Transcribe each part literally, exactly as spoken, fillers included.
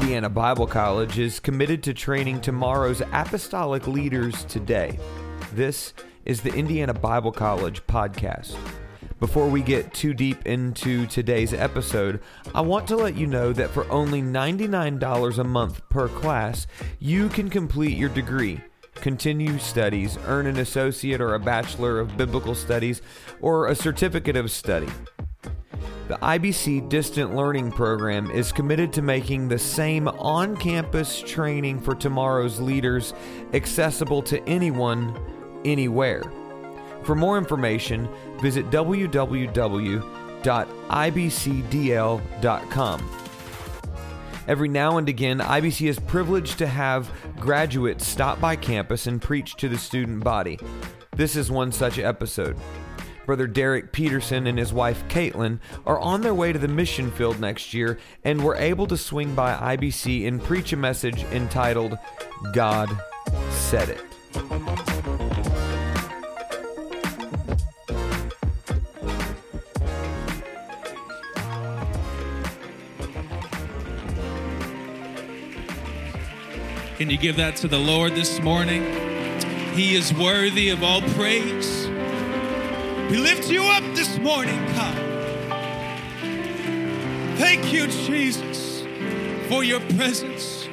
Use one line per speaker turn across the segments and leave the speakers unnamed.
Indiana Bible College is committed to training tomorrow's apostolic leaders today. This is the Indiana Bible College podcast. Before we get too deep into today's episode, I want to let you know that for only ninety-nine dollars a month per class, you can complete your degree, continue studies, earn an associate or a bachelor of biblical studies, or a certificate of study. The I B C Distant Learning Program is committed to making the same on-campus training for tomorrow's leaders accessible to anyone, anywhere. For more information, visit w w w dot i b c d l dot com. Every now and again, I B C is privileged to have graduates stop by campus and preach to the student body. This is one such episode. Brother Derek Peterson and his wife Caitlin are on their way to the mission field next year and were able to swing by I B C and preach a message entitled, God Said It.
Can you give that to the Lord this morning? He is worthy of all praise. We lift you up this morning, God. Thank you, Jesus, for your presence.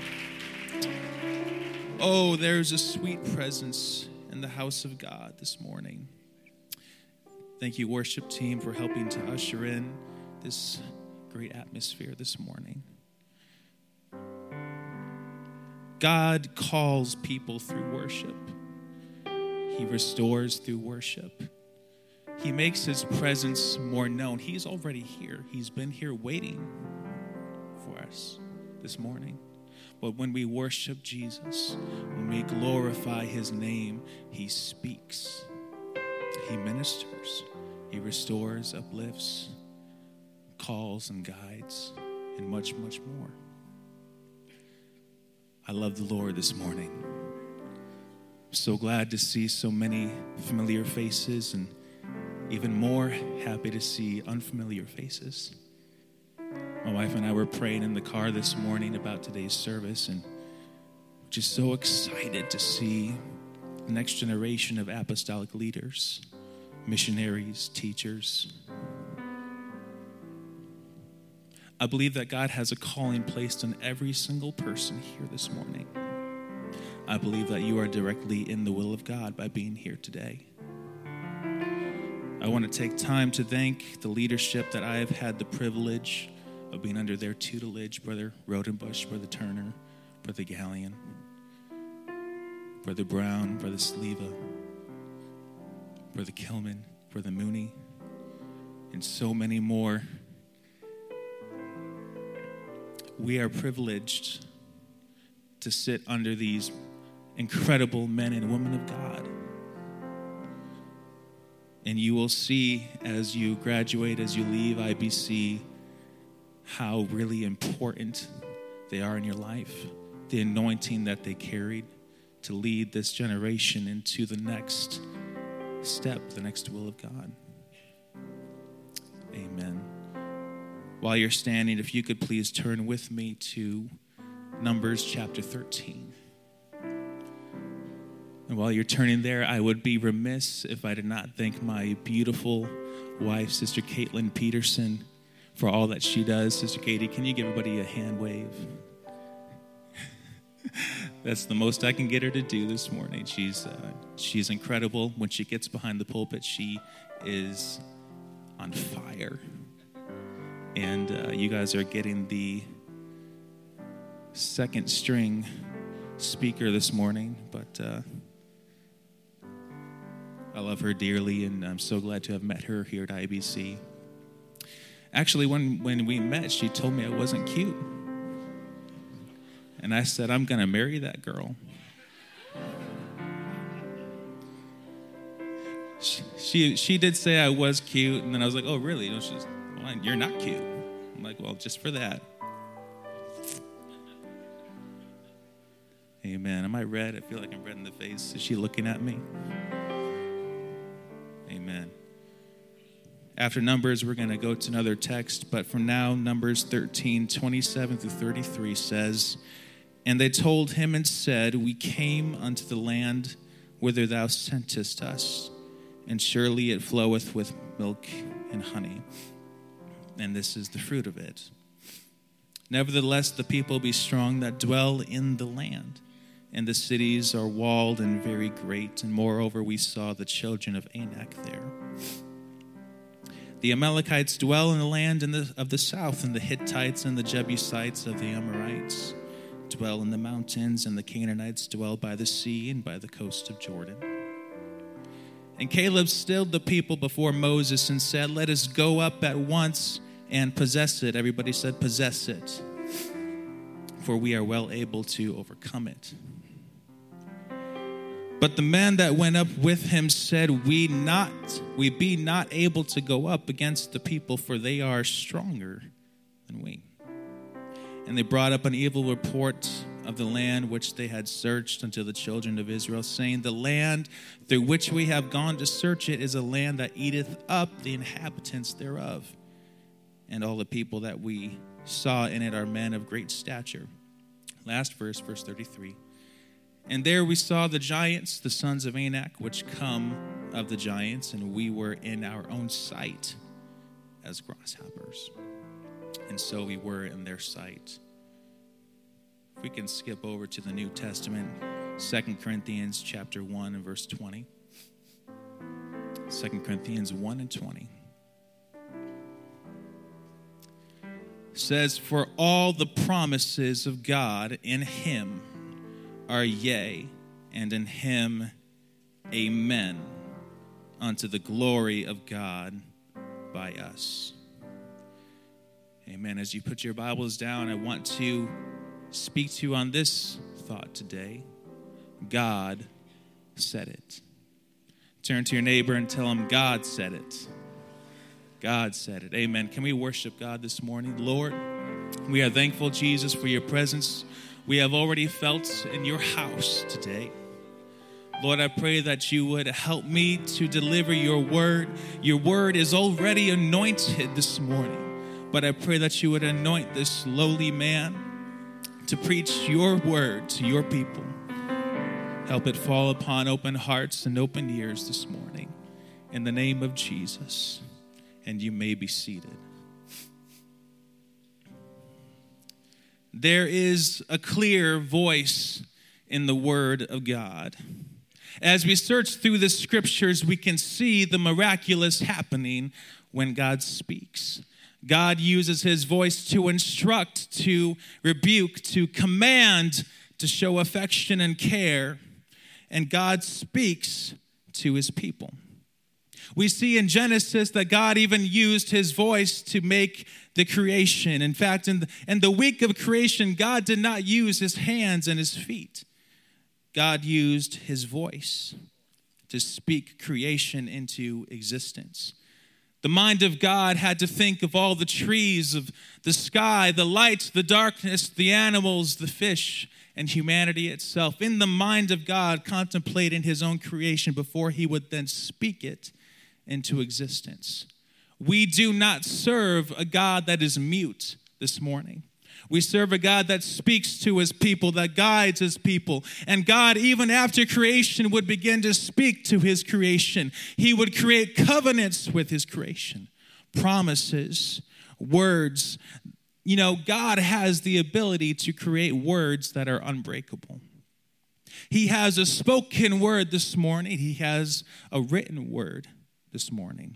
Oh, there's a sweet presence in the house of God this morning. Thank you, worship team, for helping to usher in this great atmosphere this morning. God calls people through worship. He restores through worship. He makes his presence more known. He's already here. He's been here waiting for us this morning. But when we worship Jesus, when we glorify his name, he speaks. He ministers. He restores, uplifts, calls, and guides, and much, much more. I love the Lord this morning. I'm so glad to see so many familiar faces, and even more happy to see unfamiliar faces. My wife and I were praying in the car this morning about today's service, and just so excited to see the next generation of apostolic leaders, missionaries, teachers. I believe that God has a calling placed on every single person here this morning. I believe that you are directly in the will of God by being here today. I want to take time to thank the leadership that I have had the privilege of being under their tutelage, Brother Rodenbush, Brother Turner, Brother Gallion, Brother Brown, Brother Sleva, Brother Kilman, Brother Mooney, and so many more. We are privileged to sit under these incredible men and women of God. And you will see as you graduate, as you leave I B C, how really important they are in your life. The anointing that they carried to lead this generation into the next step, the next will of God. Amen. While you're standing, if you could please turn with me to Numbers chapter thirteen. And while you're turning there, I would be remiss if I did not thank my beautiful wife, Sister Caitlin Peterson, for all that she does. Sister Katie, can you give everybody a hand wave? That's the most I can get her to do this morning. She's uh, she's incredible. When she gets behind the pulpit, she is on fire. And uh, you guys are getting the second string speaker this morning, but uh, I love her dearly, and I'm so glad to have met her here at I B C. Actually, when, when we met, she told me I wasn't cute. And I said, I'm going to marry that girl. She, she she did say I was cute, and then I was like, oh, really? And she's, well, you're not cute. I'm like, well, just for that. Amen. Am I red? I feel like I'm red in the face. Is she looking at me? Amen. After Numbers, we're going to go to another text, but for now, Numbers thirteen, twenty-seven through thirty-three says, "And they told him and said, We came unto the land whither thou sentest us, and surely it floweth with milk and honey, and this is the fruit of it. Nevertheless, the people be strong that dwell in the land, and the cities are walled and very great, and moreover we saw the children of Anak there. The Amalekites dwell in the land in the, of the south, and the Hittites and the Jebusites of the Amorites dwell in the mountains, and the Canaanites dwell by the sea and by the coast of Jordan. And Caleb stilled the people before Moses and said, Let us go up at once and possess it." Everybody said, "Possess it, for we are well able to overcome it." But the men that went up with him said, We not, we be not able to go up against the people, for they are stronger than we. And they brought up an evil report of the land which they had searched unto the children of Israel, saying, The land through which we have gone to search it is a land that eateth up the inhabitants thereof. And all the people that we saw in it are men of great stature. Last verse, verse thirty-three. "And there we saw the giants, the sons of Anak, which come of the giants, and we were in our own sight as grasshoppers. And so we were in their sight." If we can skip over to the New Testament, Second Corinthians chapter one and verse twenty. Second Corinthians one and twenty. Says, "For all the promises of God in him are yea, and in him amen, unto the glory of God by us." Amen. As you put your Bibles down, I want to speak to you on this thought today. God said it. Turn to your neighbor and tell him, God said it. God said it. Amen. Can we worship God this morning? Lord, we are thankful, Jesus, for your presence we have already felt in your house today. Lord, I pray that you would help me to deliver your word. Your word is already anointed this morning, but I pray that you would anoint this lowly man to preach your word to your people. Help it fall upon open hearts and open ears this morning. In the name of Jesus. And you may be seated. There is a clear voice in the Word of God. As we search through the scriptures, we can see the miraculous happening when God speaks. God uses his voice to instruct, to rebuke, to command, to show affection and care. And God speaks to his people. We see in Genesis that God even used his voice to make the creation. In fact, in the, in the week of creation, God did not use his hands and his feet. God used his voice to speak creation into existence. The mind of God had to think of all the trees, of the sky, the light, the darkness, the animals, the fish, and humanity itself. In the mind of God, contemplating his own creation before he would then speak it into existence. We do not serve a God that is mute this morning. We serve a God that speaks to his people, that guides his people. And God, even after creation, would begin to speak to his creation. He would create covenants with his creation, promises, words. You know, God has the ability to create words that are unbreakable. He has a spoken word this morning. He has a written word this morning.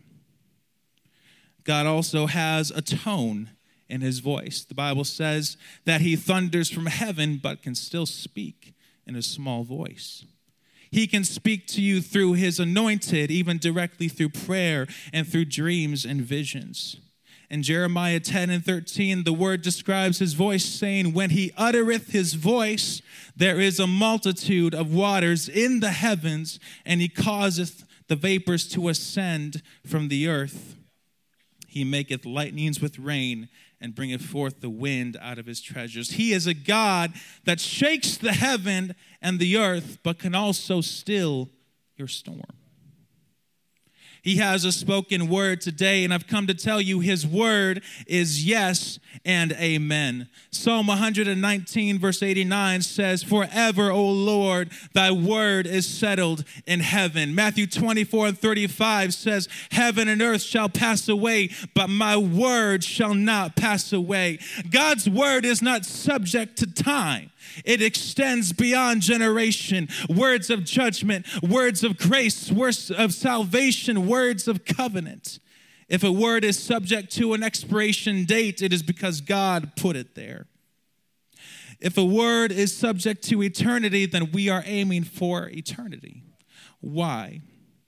God also has a tone in his voice. The Bible says that he thunders from heaven, but can still speak in a small voice. He can speak to you through his anointed, even directly through prayer and through dreams and visions. In Jeremiah ten and thirteen, the word describes his voice, saying, when he uttereth his voice, there is a multitude of waters in the heavens, and he causeth the vapors to ascend from the earth. He maketh lightnings with rain, and bringeth forth the wind out of his treasures. He is a God that shakes the heaven and the earth, but can also still your storm. He has a spoken word today, and I've come to tell you his word is yes and amen. Psalm one nineteen, verse eighty-nine says, forever, O Lord, thy word is settled in heaven. Matthew twenty-four and thirty-five says, heaven and earth shall pass away, but my word shall not pass away. God's word is not subject to time. It extends beyond generation. Words of judgment, words of grace, words of salvation, words of covenant. If a word is subject to an expiration date, it is because God put it there. If a word is subject to eternity, then we are aiming for eternity. Why?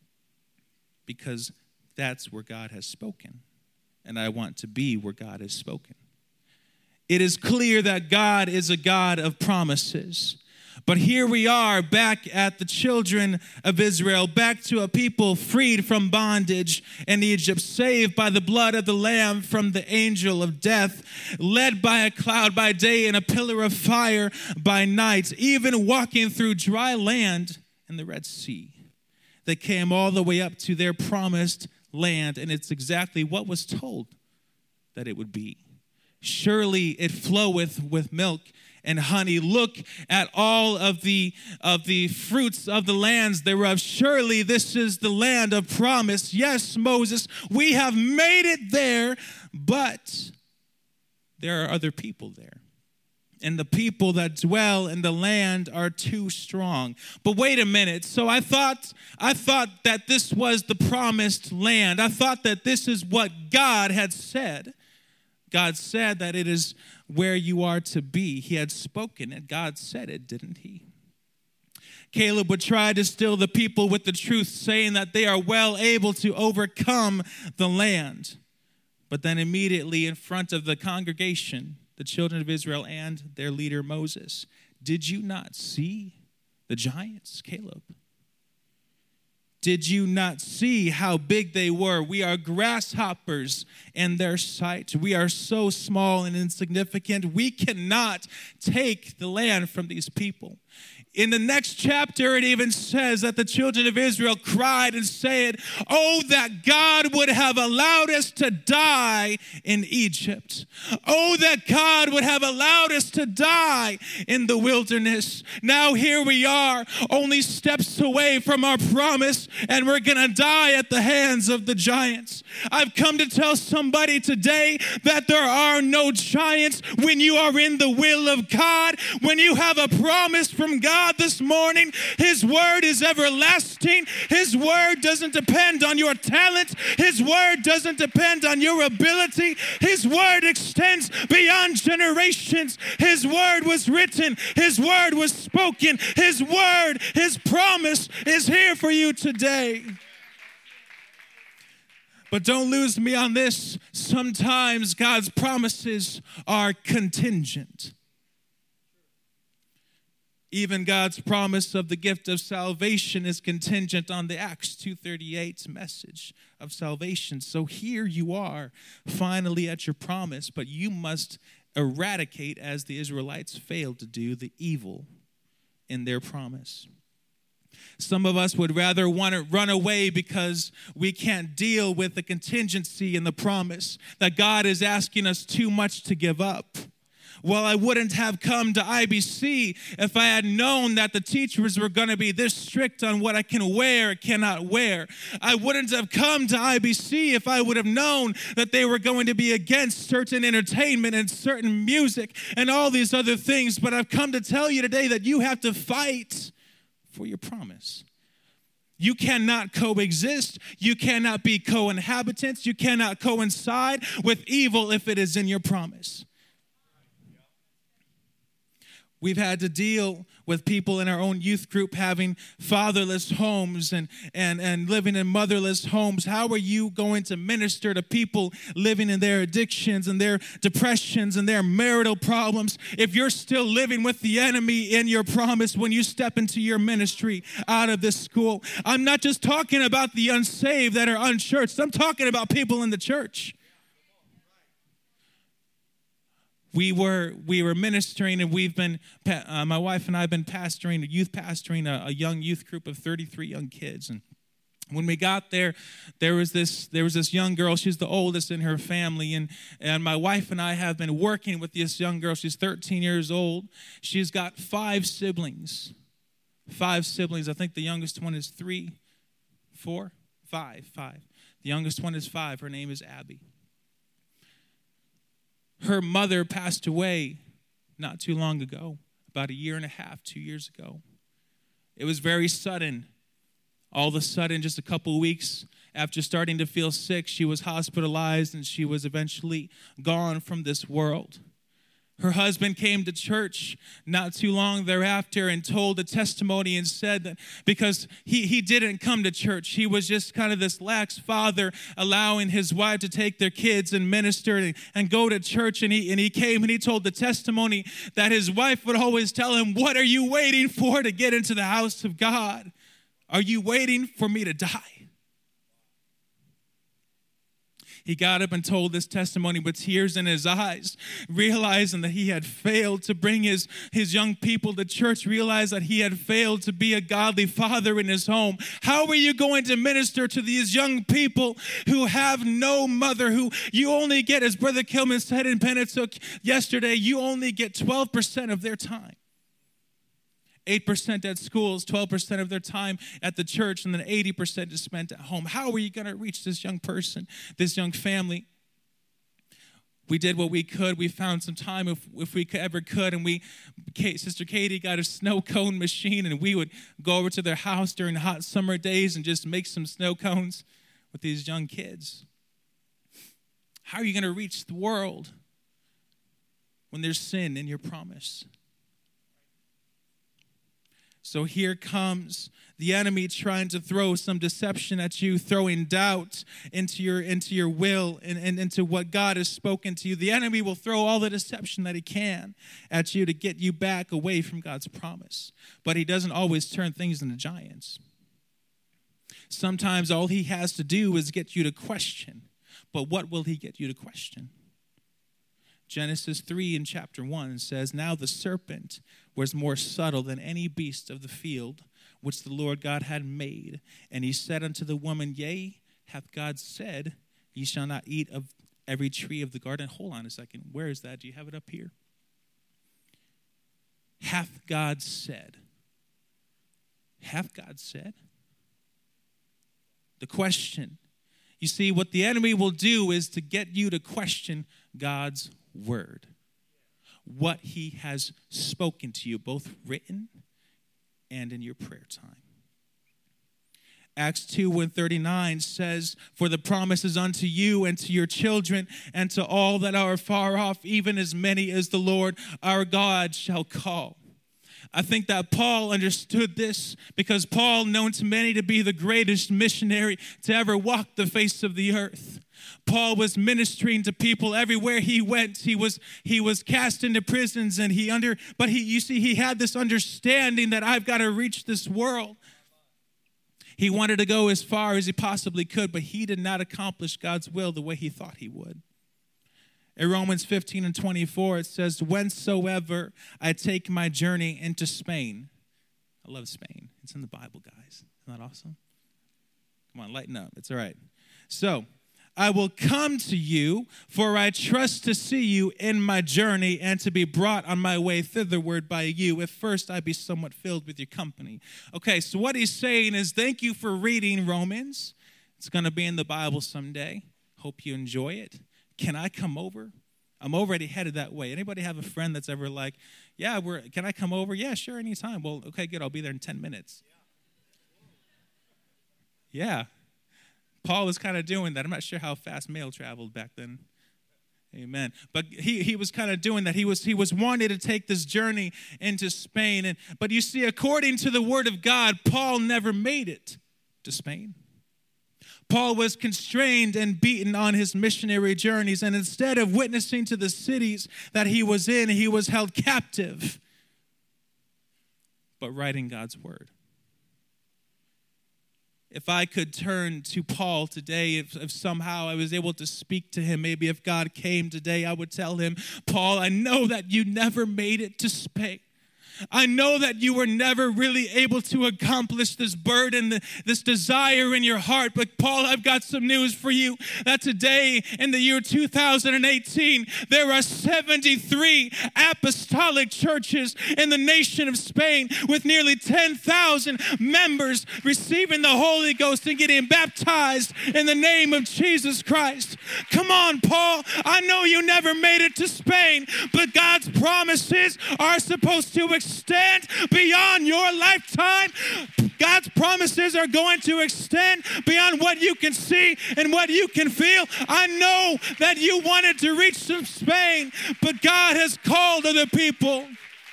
Because that's where God has spoken, and I want to be where God has spoken. It is clear that God is a God of promises. But here we are back at the children of Israel, back to a people freed from bondage in Egypt, saved by the blood of the Lamb from the angel of death, led by a cloud by day and a pillar of fire by night, even walking through dry land in the Red Sea. They came all the way up to their promised land, and it's exactly what was told that it would be. Surely it floweth with milk and honey. Look at all of the of the fruits of the lands thereof. Surely this is the land of promise. Yes, Moses, we have made it there, but there are other people there. And the people that dwell in the land are too strong. But wait a minute. So I thought I thought that this was the promised land. I thought that this is what God had said. God said that it is where you are to be. He had spoken it. God said it, didn't he? Caleb would try to still the people with the truth, saying that they are well able to overcome the land. But then immediately in front of the congregation, the children of Israel and their leader Moses, did you not see the giants, Caleb? Did you not see how big they were? We are grasshoppers in their sight. We are so small and insignificant. We cannot take the land from these people. In the next chapter, it even says that the children of Israel cried and said, oh, that God would have allowed us to die in Egypt. Oh, that God would have allowed us to die in the wilderness. Now here we are, only steps away from our promise, and we're going to die at the hands of the giants. I've come to tell somebody today that there are no giants when you are in the will of God, when you have a promise from God. This morning, his word is everlasting. His word doesn't depend on your talent. His word doesn't depend on your ability. His word extends beyond generations. His word was written. His word was spoken. His word, his promise is here for you today. But don't lose me on this. Sometimes God's promises are contingent. Even God's promise of the gift of salvation is contingent on the Acts two thirty-eight message of salvation. So here you are, finally at your promise, but you must eradicate, as the Israelites failed to do, the evil in their promise. Some of us would rather want to run away because we can't deal with the contingency in the promise, that God is asking us too much to give up. Well, I wouldn't have come to I B C if I had known that the teachers were going to be this strict on what I can wear or cannot wear. I wouldn't have come to I B C if I would have known that they were going to be against certain entertainment and certain music and all these other things. But I've come to tell you today that you have to fight for your promise. You cannot coexist. You cannot be co-inhabitants. You cannot coincide with evil if it is in your promise. We've had to deal with people in our own youth group having fatherless homes and, and, and living in motherless homes. How are you going to minister to people living in their addictions and their depressions and their marital problems if you're still living with the enemy in your promise when you step into your ministry out of this school? I'm not just talking about the unsaved that are unchurched. I'm talking about people in the church. We were we were ministering, and we've been, uh, my wife and I have been pastoring, a youth pastoring a, a young youth group of thirty-three young kids. And When we got there, there was this there was this young girl. She's the oldest in her family, and, and my wife and I have been working with this young girl. She's thirteen years old. She's got five siblings. Five siblings. I think the youngest one is three, four, five, five. The youngest one is five. Her name is Abby. Her mother passed away not too long ago, about a year and a half, two years ago. It was very sudden. All of a sudden, just a couple of weeks after starting to feel sick, she was hospitalized and she was eventually gone from this world. Her husband came to church not too long thereafter and told a testimony and said that because he, he didn't come to church, he was just kind of this lax father allowing his wife to take their kids and minister and, and go to church. And he, and he came and he told the testimony that his wife would always tell him, "What are you waiting for to get into the house of God? Are you waiting for me to die?" He got up and told this testimony with tears in his eyes, realizing that he had failed to bring his, his young people to church, realized that he had failed to be a godly father in his home. How are you going to minister to these young people who have no mother, who you only get, as Brother Kilman said in Pennacook yesterday, you only get twelve percent of their time? eight percent at schools, twelve percent of their time at the church, and then eighty percent is spent at home. How are you going to reach this young person, this young family? We did what we could. We found some time if, if we could, ever could, and we, Sister Katie got a snow cone machine, and we would go over to their house during the hot summer days and just make some snow cones with these young kids. How are you going to reach the world when there's sin in your promise? So here comes the enemy trying to throw some deception at you, throwing doubt into your into your will and, and into what God has spoken to you. The enemy will throw all the deception that he can at you to get you back away from God's promise. But he doesn't always turn things into giants. Sometimes all he has to do is get you to question. But what will he get you to question? Genesis three in chapter one says, "Now the serpent was more subtle than any beast of the field, which the Lord God had made. And he said unto the woman, Yea, hath God said, Ye shall not eat of every tree of the garden." Hold on a second. Where is that? Do you have it up here? Hath God said. Hath God said? The question. You see, what the enemy will do is to get you to question God's word, what he has spoken to you, both written and in your prayer time. Acts two and thirty-nine says, "For the promise is unto you and to your children and to all that are far off, even as many as the Lord our God shall call." I think that Paul understood this because Paul, known to many to be the greatest missionary to ever walk the face of the earth, Paul was ministering to people everywhere he went. He was he was cast into prisons, and he under but he you see he had this understanding that I've got to reach this world. He wanted to go as far as he possibly could, but he did not accomplish God's will the way he thought he would. In Romans fifteen and twenty-four, it says, "Whensoever I take my journey into Spain." I love Spain. It's in the Bible, guys. Isn't that awesome? Come on, lighten up. It's all right. So, "I will come to you, for I trust to see you in my journey and to be brought on my way thitherward by you, if first I be somewhat filled with your company." Okay, so what he's saying is, thank you for reading Romans. It's going to be in the Bible someday. Hope you enjoy it. Can I come over? I'm already headed that way. Anybody have a friend that's ever like, yeah, we're, can I come over? Yeah, sure, anytime. Well, okay, good. I'll be there in ten minutes. Yeah. Paul was kind of doing that. I'm not sure how fast mail traveled back then. Amen. But he, he was kind of doing that. He was he was wanting to take this journey into Spain. And but you see, according to the word of God, Paul never made it to Spain. Paul was constrained and beaten on his missionary journeys, and instead of witnessing to the cities that he was in, he was held captive, but writing God's word. If I could turn to Paul today, if, if somehow I was able to speak to him, maybe if God came today, I would tell him, Paul, I know that you never made it to Spain. I know that you were never really able to accomplish this burden, this desire in your heart. But Paul, I've got some news for you, that today in the year two thousand eighteen, there are seventy-three apostolic churches in the nation of Spain with nearly ten thousand members receiving the Holy Ghost and getting baptized in the name of Jesus Christ. Come on, Paul. I know you never made it to Spain, but God's promises are supposed to extend beyond your lifetime. God's promises are going to extend beyond what you can see and what you can feel. I know that you wanted to reach some Spain, but God has called other people.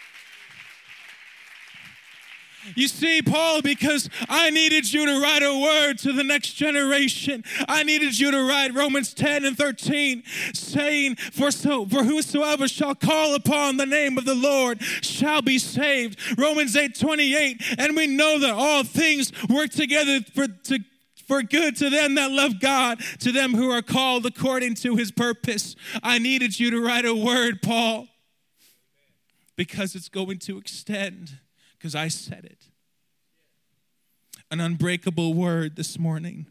You see, Paul, because I needed you to write a word to the next generation. I needed you to write Romans ten and thirteen, saying, for, so, for whosoever shall call upon the name of the Lord shall be saved. Romans eight twenty-eight, and we know that all things work together for to For good to them that love God, to them who are called according to his purpose. I needed you to write a word, Paul, because it's going to extend, because I said it. An unbreakable word this morning.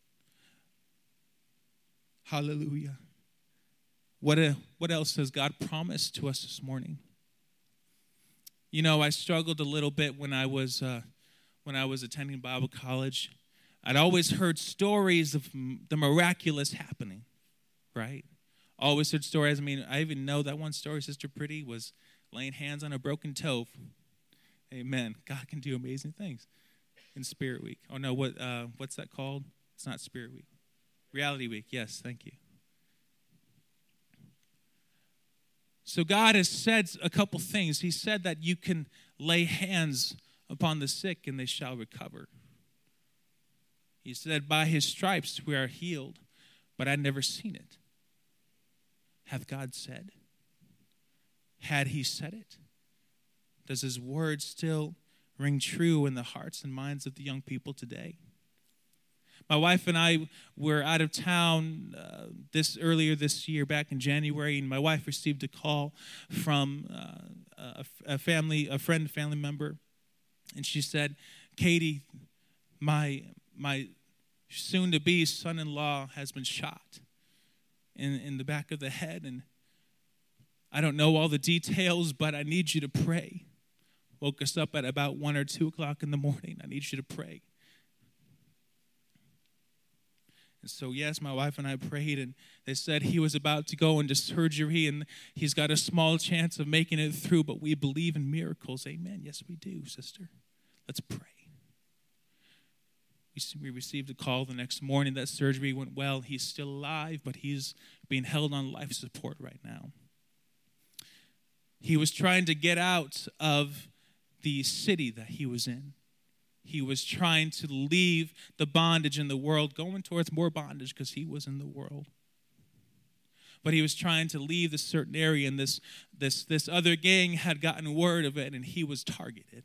Hallelujah. What, a, what else has God promised to us this morning? You know, I struggled a little bit when I was uh, when I was attending Bible college. I'd always heard stories of the miraculous happening, right? Always heard stories. I mean, I even know that one story, Sister Pretty was laying hands on a broken toe. Amen. God can do amazing things in Spirit Week. Oh, no, what uh, what's that called? It's not Spirit Week. Reality Week. Yes, thank you. So God has said a couple things. He said that you can lay hands upon the sick and they shall recover. He said, by his stripes we are healed, but I'd never seen it. Hath God said? Had he said it? Does his word still ring true in the hearts and minds of the young people today? My wife and I were out of town uh, this earlier this year, back in January, and my wife received a call from uh, a, a family, a friend, family member, and she said, Katie, my my soon-to-be son-in-law has been shot in, in the back of the head, and I don't know all the details, but I need you to pray. Woke us up at about one or two o'clock in the morning. I need you to pray. And so, yes, my wife and I prayed, and they said he was about to go into surgery, and he's got a small chance of making it through, but we believe in miracles. Amen. Yes, we do, sister. Let's pray. We received a call the next morning that surgery went well. He's still alive, but he's being held on life support right now. He was trying to get out of the city that he was in. He was trying to leave the bondage in the world, going towards more bondage because he was in the world. But he was trying to leave this certain area, and this, this, this other gang had gotten word of it, and he was targeted.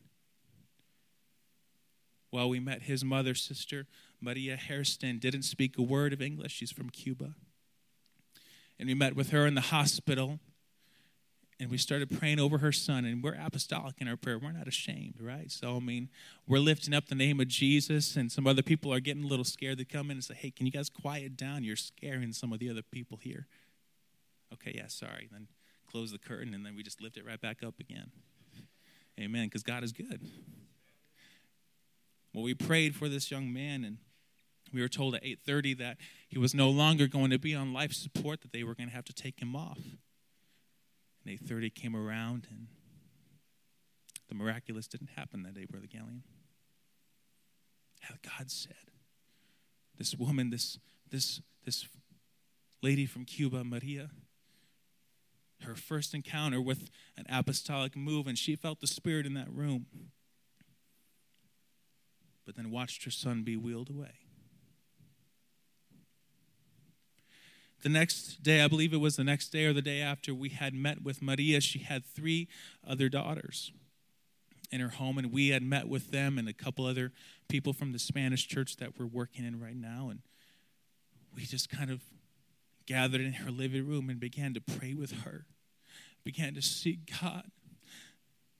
Well, we met his mother, Sister Maria Hairston, didn't speak a word of English. She's from Cuba. And we met with her in the hospital, and we started praying over her son, and we're apostolic in our prayer. We're not ashamed, right? So, I mean, we're lifting up the name of Jesus, and some other people are getting a little scared. They come in and say, hey, can you guys quiet down? You're scaring some of the other people here. Okay, yeah, sorry. Then close the curtain, and then we just lift it right back up again. Amen, because God is good. Well, we prayed for this young man, and we were told at eight thirty that he was no longer going to be on life support, that they were going to have to take him off. And eight thirty came around, and the miraculous didn't happen that day, Brother Gallion. How God said, this woman, this, this, this lady from Cuba, Maria, her first encounter with an apostolic move, and she felt the Spirit in that room, but then watched her son be wheeled away. The next day, I believe it was the next day or the day after, we had met with Maria. She had three other daughters in her home, and we had met with them and a couple other people from the Spanish church that we're working in right now, and we just kind of gathered in her living room and began to pray with her, began to seek God.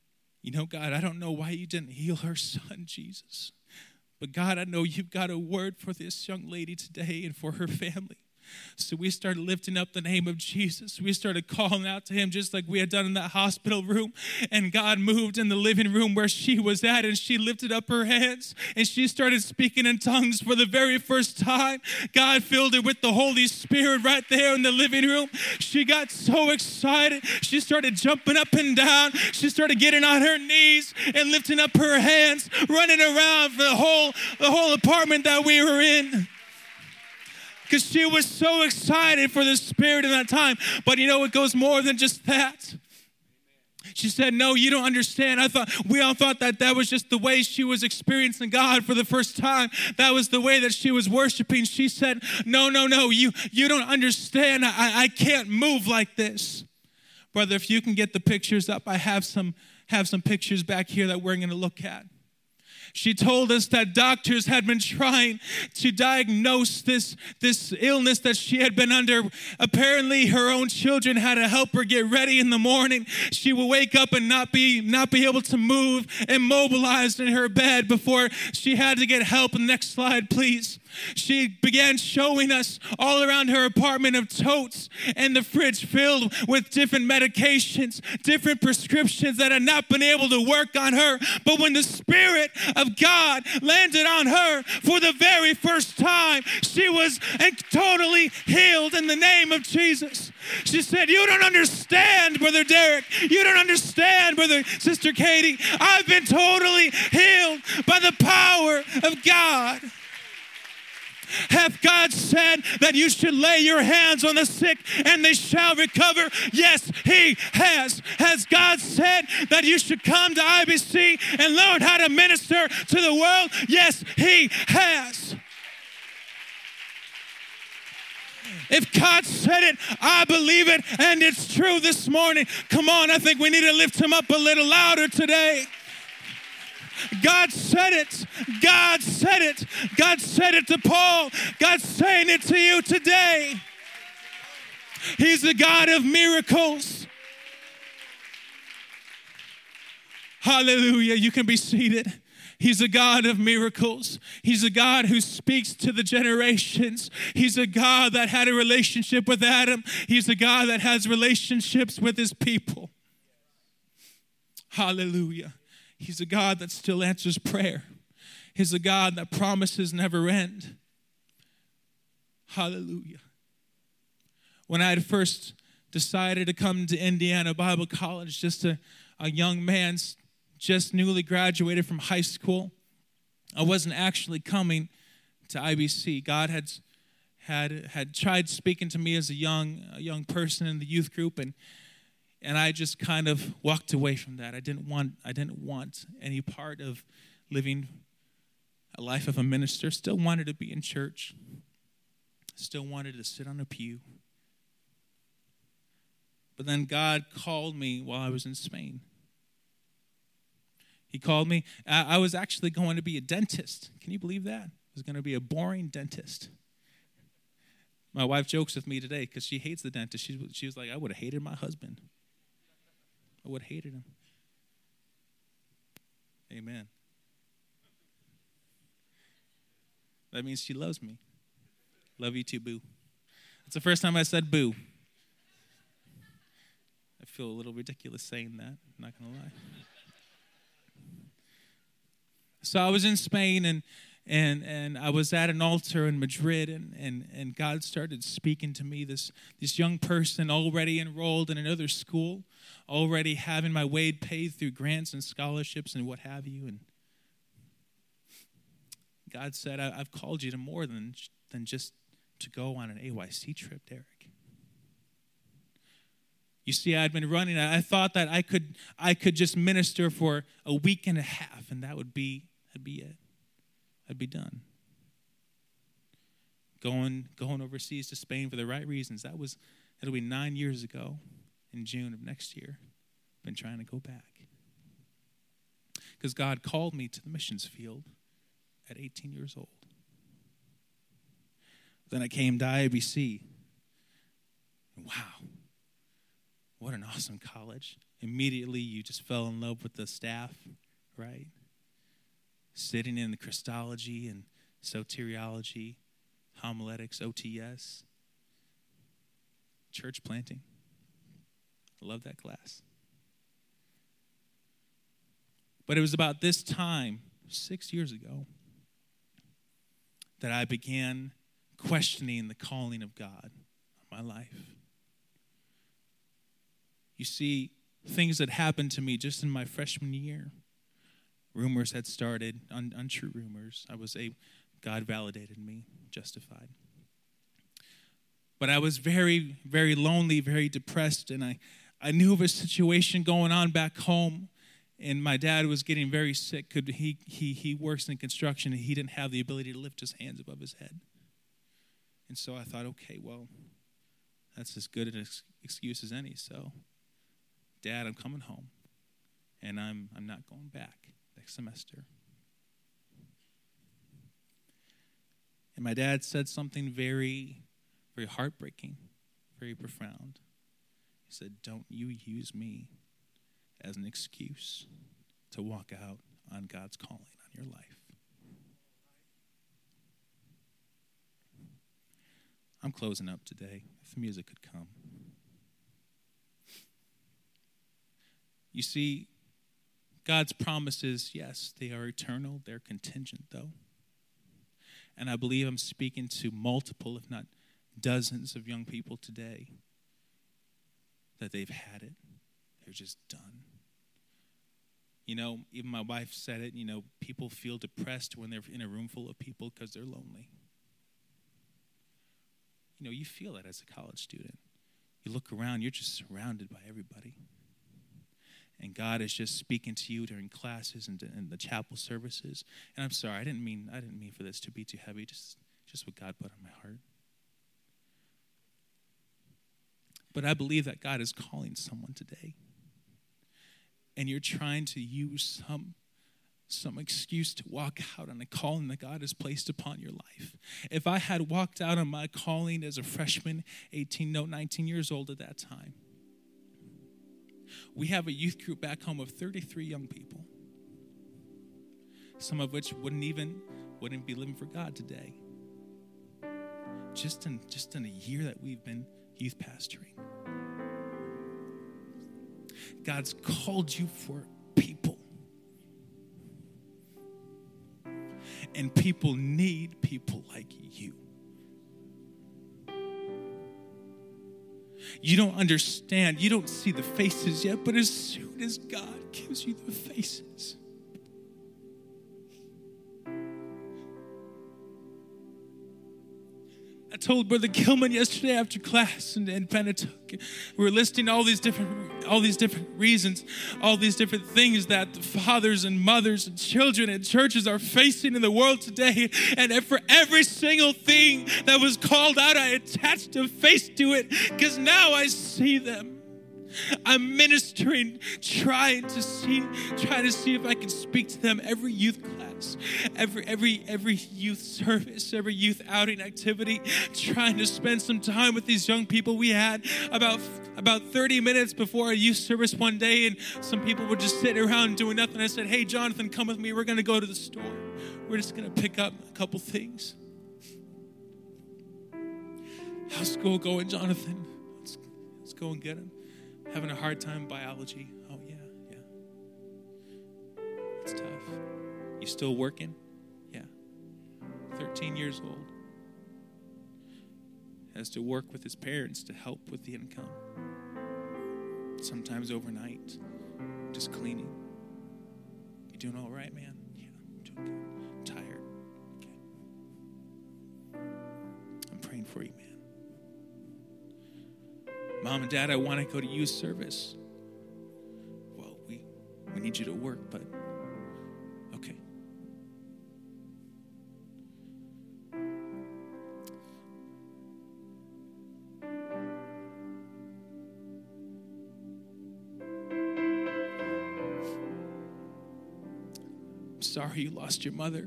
you know, God, I don't know why you didn't heal her son, Jesus. But God, I know you've got a word for this young lady today and for her family. So we started lifting up the name of Jesus. We started calling out to him just like we had done in that hospital room. And God moved in the living room where she was at, and she lifted up her hands and she started speaking in tongues for the very first time. God filled her with the Holy Spirit right there in the living room. She got so excited. She started jumping up and down. She started getting on her knees and lifting up her hands, running around for the whole, the whole apartment that we were in. Because she was so excited for the Spirit in that time. But you know, it goes more than just that. She said, no, you don't understand. I thought, we all thought that that was just the way she was experiencing God for the first time. That was the way that she was worshiping. She said, no, no, no, you, you don't understand. I, I can't move like this. Brother, if you can get the pictures up, I have some, have some pictures back here that we're going to look at. She told us that doctors had been trying to diagnose this, this illness that she had been under. Apparently, her own children had to help her get ready in the morning. She would wake up and not be, not be able to move, immobilized in her bed before she had to get help. Next slide, please. She began showing us all around her apartment of totes and the fridge filled with different medications, different prescriptions that had not been able to work on her. But when the Spirit of God landed on her for the very first time, she was totally healed in the name of Jesus. She said, you don't understand, Brother Derek. You don't understand, Brother Sister Katie. I've been totally healed by the power of God. Hath God said that you should lay your hands on the sick and they shall recover? Yes, he has. Has God said that you should come to I B C and learn how to minister to the world? Yes, he has. If God said it, I believe it, and it's true this morning. Come on, I think we need to lift him up a little louder today. God said it. God said it. God said it to Paul. God's saying it to you today. He's the God of miracles. Hallelujah. You can be seated. He's a God of miracles. He's a God who speaks to the generations. He's a God that had a relationship with Adam. He's a God that has relationships with his people. Hallelujah. He's a God that still answers prayer. He's a God that promises never end. Hallelujah. When I had first decided to come to Indiana Bible College, just a, a young man just newly graduated from high school, I wasn't actually coming to I B C. God had had had tried speaking to me as a young a young person in the youth group, and And I just kind of walked away from that. I didn't want I didn't want any part of living a life of a minister. Still wanted to be in church. Still wanted to sit on a pew. But then God called me while I was in Spain. He called me. I was actually going to be a dentist. Can you believe that? I was going to be a boring dentist. My wife jokes with me today because she hates the dentist. She, she was like, I would have hated my husband. I would have hated him. Amen. That means she loves me. Love you too, boo. It's the first time I said boo. I feel a little ridiculous saying that. I'm not going to lie. So I was in Spain, and and and I was at an altar in Madrid, and and, and God started speaking to me, this, this young person already enrolled in another school, already having my way paid through grants and scholarships and what have you. And God said, I, I've called you to more than, than just to go on an A Y C trip, Derek. You see, I'd been running. I thought that I could I could just minister for a week and a half, and that would be that'd be it. I'd be done. Going going overseas to Spain for the right reasons. That was that'll be nine years ago in June of next year. Been trying to go back. Because God called me to the missions field at eighteen years old. Then I came to I B C. Wow. What an awesome college. immediately you just fell in love with the staff, right? Sitting in the Christology and soteriology, homiletics, O T S, church planting. I love that class. But it was about this time, six years ago, that I began questioning the calling of God on my life. You see, things that happened to me just in my freshman year. Rumors had started, un- untrue rumors. I was a, God validated me, justified. But I was very, very lonely, very depressed, and I, I knew of a situation going on back home, and my dad was getting very sick. Could he, he, he works in construction, and he didn't have the ability to lift his hands above his head. And so I thought, okay, well, that's as good an ex- excuse as any. So, Dad, I'm coming home, and I'm I'm not going back next semester. And my dad said something very, very heartbreaking, very profound. He said, don't you use me as an excuse to walk out on God's calling on your life. I'm closing up today. If the music could come. You see, God's promises, yes, they are eternal. They're contingent, though. And I believe I'm speaking to multiple, if not dozens of young people today that they've had it. They're just done. You know, even my wife said it, you know, people feel depressed when they're in a room full of people because they're lonely. You know, you feel that as a college student. You look around, you're just surrounded by everybody. And God is just speaking to you during classes and, and the chapel services. And I'm sorry, I didn't mean I didn't mean for this to be too heavy, just, just what God put on my heart. But I believe that God is calling someone today. And you're trying to use some, some excuse to walk out on a calling that God has placed upon your life. If I had walked out on my calling as a freshman, eighteen, no, nineteen years old at that time, we have a youth group back home of thirty-three young people, some of which wouldn't even wouldn't be living for God today. Just in just in a year that we've been youth pastoring. God's called you for people. And people need people like you. You don't understand. You don't see the faces yet, but as soon as God gives you the faces, I told Brother Gilman yesterday after class in, in Pennachuck, we were listing all these different, all these different reasons, all these different things that the fathers and mothers and children and churches are facing in the world today. And for every single thing that was called out, I attached a face to it because now I see them. I'm ministering, trying to see, trying to see if I can speak to them every youth class, every every every youth service, every youth outing activity, trying to spend some time with these young people. We had about about thirty minutes before a youth service one day, and some people were just sitting around doing nothing. I said, "Hey, Jonathan, come with me. We're going to go to the store. We're just going to pick up a couple things." How's school going, Jonathan? Let's, let's go and get him. Having a hard time in biology. Oh, yeah, yeah. It's tough. You still working? Yeah. thirteen years old. Has to work with his parents to help with the income. Sometimes overnight. Just cleaning. You doing all right, man? Yeah, I'm doing good. I'm tired. Okay. I'm praying for you, man. Mom and Dad, I want to go to youth service. Well, we, we need you to work, but okay. I'm sorry you lost your mother.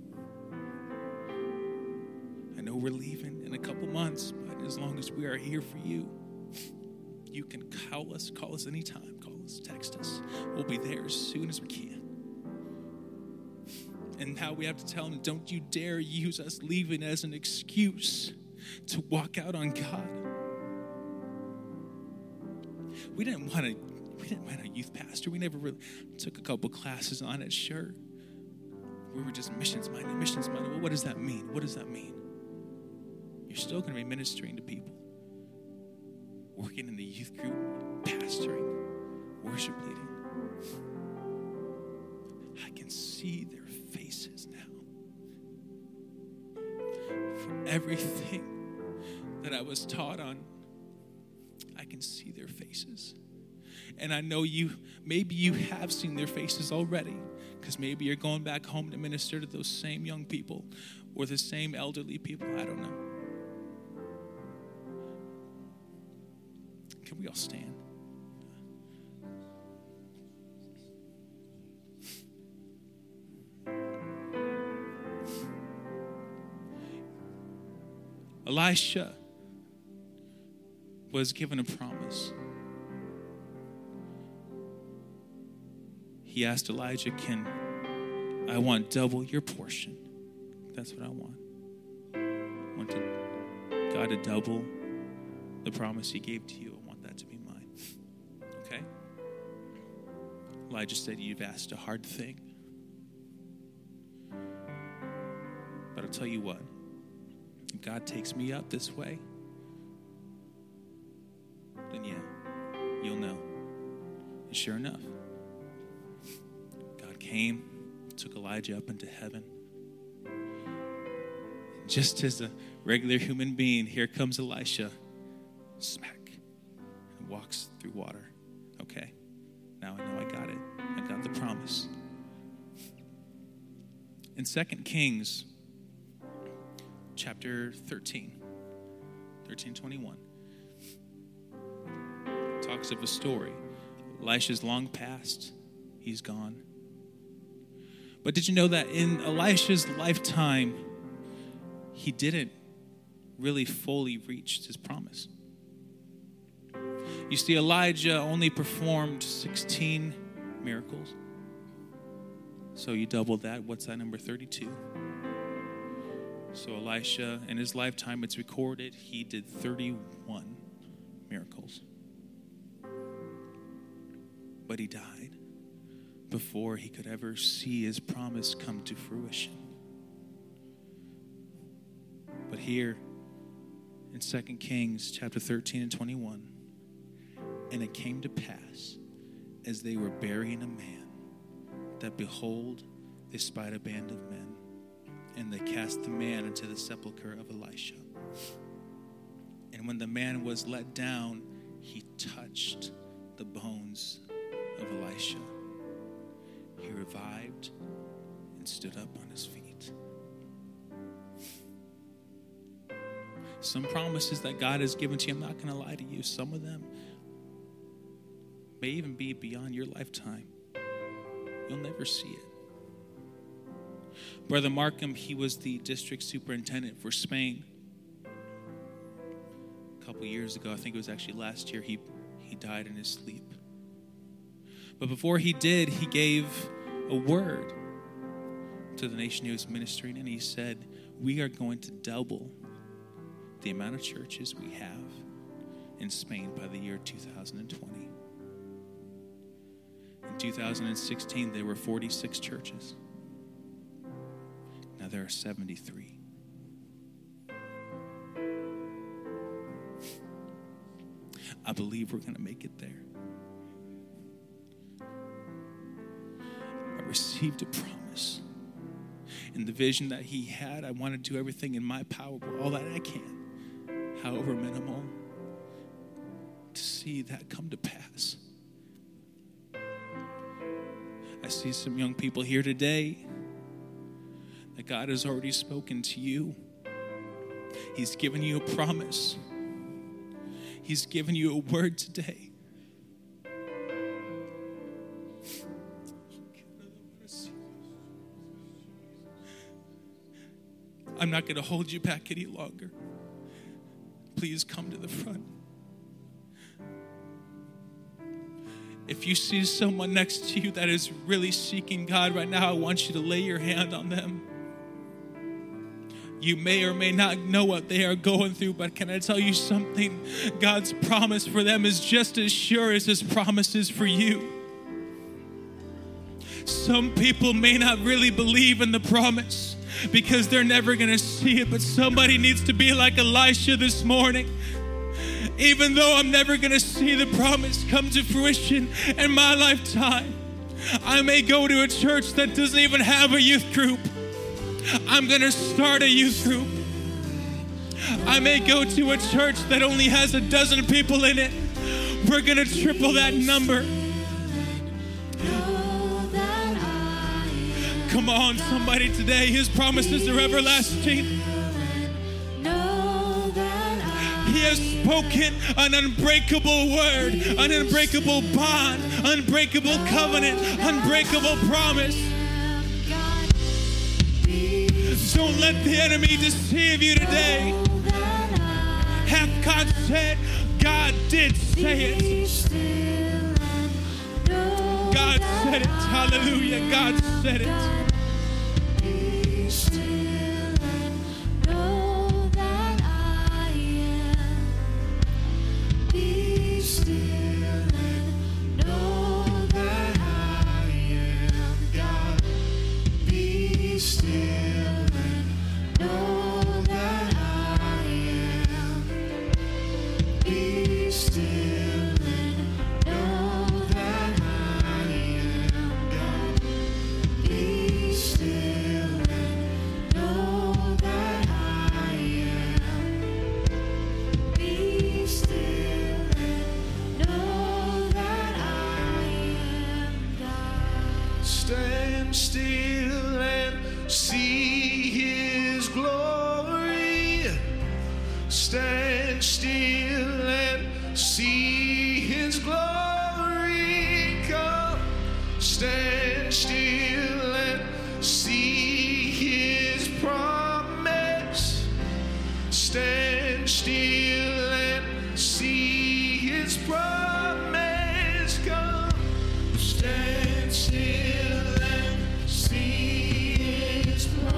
I know we're leaving in a couple months, but as long as we are here for you, you can call us, call us anytime, call us us, text us. We'll be there as soon as we can. And now we have to tell him, don't you dare use us leaving as an excuse to walk out on God. We didn't want to, we didn't want a youth pastor. We never really took a couple classes on it, sure. We were just missions minded, missions minded. Well, what does that mean? What does that mean? You're still going to be ministering to people, working in the youth group, pastoring, worship leading. I can see their faces now. For everything that I was taught on, I can see their faces. And I know you, maybe you have seen their faces already, because maybe you're going back home to minister to those same young people or the same elderly people. I don't know. Can we all stand? Elisha was given a promise. He asked Elijah, can I want double your portion? That's what I want. I want to, God to double the promise he gave to you. I want that to be mine. Okay? Elijah said, you've asked a hard thing. But I'll tell you what, if God takes me up this way, then yeah, you'll know. And sure enough, God came, took Elijah up into heaven. Just as a regular human being, here comes Elisha, smack, and walks through water. Okay, now I know I got it. I got the promise. In Second Kings, chapter thirteen, thirteen twenty-one, talks of a story. Elisha's long past. He's gone. But did you know that in Elisha's lifetime, he didn't really fully reach his promise? You see, Elijah only performed sixteen miracles. So you double that. What's that number? thirty-two. So Elisha, in his lifetime, it's recorded, he did thirty-one miracles. But he died before he could ever see his promise come to fruition. But here in Second Kings chapter thirteen and twenty-one, and it came to pass as they were burying a man, that behold, they spied a band of men, and they cast the man into the sepulchre of Elisha. And when the man was let down, he touched the bones of Elisha. He revived and stood up on his feet. Some promises that God has given to you, I'm not going to lie to you, some of them may even be beyond your lifetime. You'll never see it. Brother Markham, he was the district superintendent for Spain. A couple years ago, I think it was actually last year, he, he died in his sleep. But before he did, he gave a word to the nation he was ministering in. He said, we are going to double the amount of churches we have in Spain by the year two thousand twenty. In two thousand sixteen, there were forty-six churches. Now there are seventy-three. I believe we're going to make it there. I received a promise. In the vision that he had, I want to do everything in my power, all that I can, however minimal, to see that come to pass. I see some young people here today that God has already spoken to you. He's given you a promise. He's given you a word today. I'm not going to hold you back any longer. Please come to the front. If you see someone next to you that is really seeking God right now, I want you to lay your hand on them. You may or may not know what they are going through, but can I tell you something? God's promise for them is just as sure as his promises for you. Some people may not really believe in the promise because they're never going to see it, but somebody needs to be like Elisha this morning. Even though I'm never going to see the promise come to fruition in my lifetime, I may go to a church that doesn't even have a youth group. I'm going to start a youth group. I may go to a church that only has a dozen people in it. We're going to triple that number. Come on, somebody today. His promises are everlasting. He has spoken an unbreakable word, an unbreakable bond, unbreakable covenant, unbreakable promise. Don't let the enemy deceive you today. Have God said? God did say it. God said it. Hallelujah. God said it.
Stand still and see his glory. Stand still and see his glory. Come, stand still and see his promise. Stand still and see his promise. Come, stand still.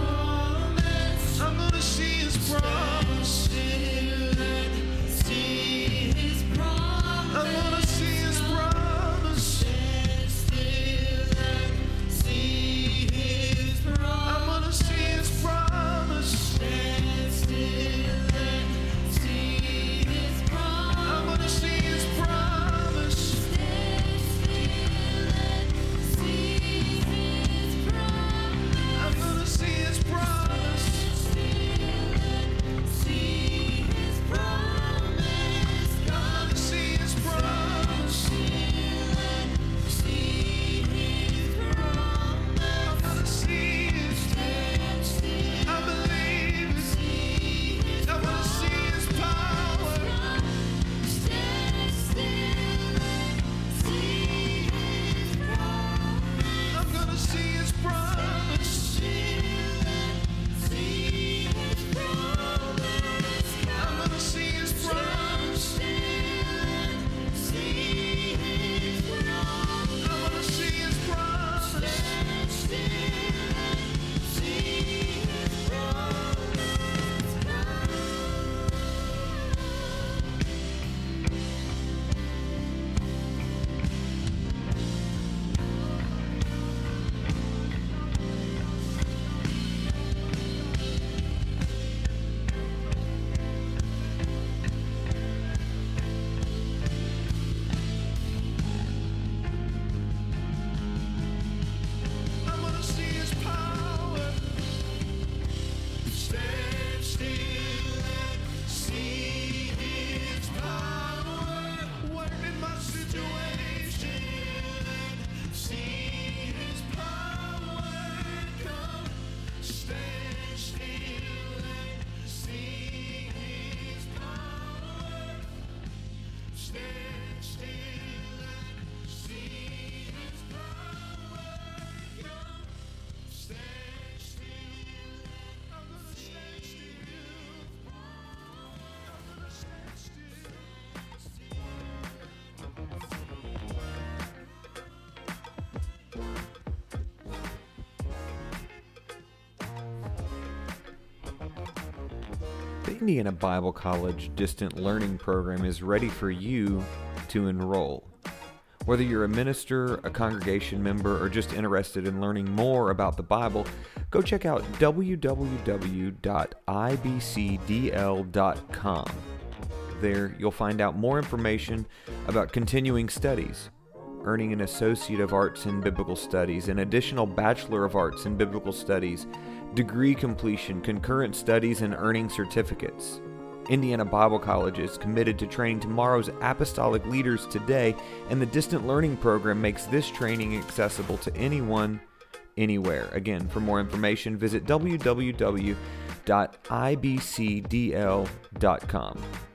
the Indiana Bible College Distant Learning Program is ready for you to enroll. Whether you're a minister, a congregation member, or just interested in learning more about the Bible, go check out w w w dot i b c d l dot com. There, you'll find out more information about continuing studies, earning an Associate of Arts in Biblical Studies, an additional Bachelor of Arts in Biblical Studies, degree completion, concurrent studies, and earning certificates. Indiana Bible College is committed to training tomorrow's apostolic leaders today, and the Distant Learning Program makes this training accessible to anyone, anywhere. Again, for more information, visit w w w dot i b c d l dot com.